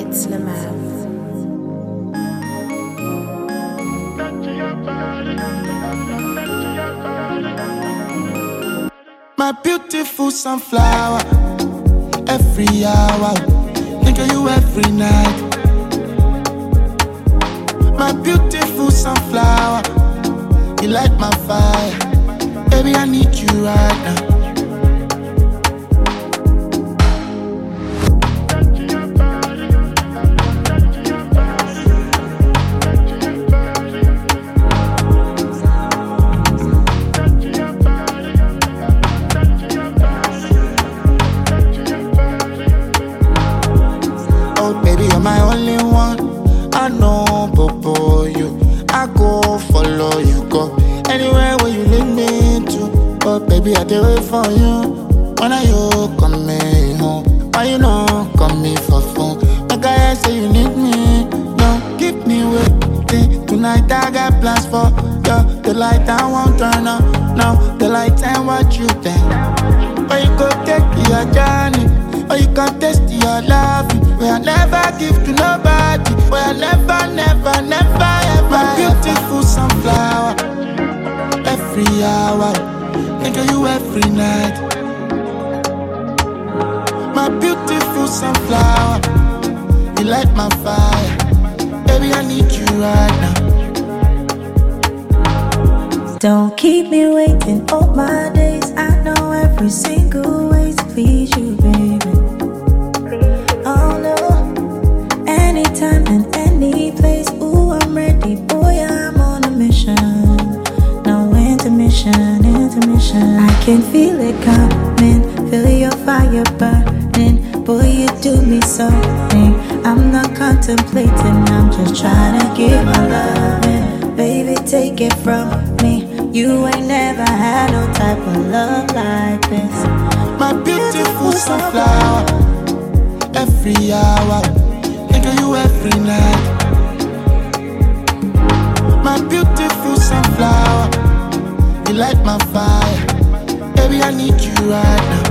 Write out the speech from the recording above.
It's Lamar. My beautiful sunflower, every hour, think of you every night. My beautiful sunflower, you light my fire. Baby, I need you right now. Baby, you're my only one. I know, Bobo, you. I go follow you, go anywhere where you lead me to. But baby, I do it for you. When are you coming home? Why you not coming for fun? Like I say you need me. No, keep me waiting. Tonight I got plans for you. The light I won't turn on. Now the light and what you think. Where you go take your journey, or you can test your love. Where I never give to nobody. Where I never, never, never, ever. My beautiful sunflower, every hour, think of you every night. My beautiful sunflower, you light my fire. Baby, I need you right now. Don't keep me waiting all my days. I know every single way to please you, baby. Oh no, anytime and any place. Ooh, I'm ready, boy, I'm on a mission. No intermission, intermission. I can feel it coming, feel your fire burning. Boy, you do me something. I'm not contemplating, I'm just trying to give my loving. Baby, take it from me. You ain't never had no type of love like this. My beautiful sunflower, every hour, think of you every night. My beautiful sunflower, you light my fire. Baby, I need you right now.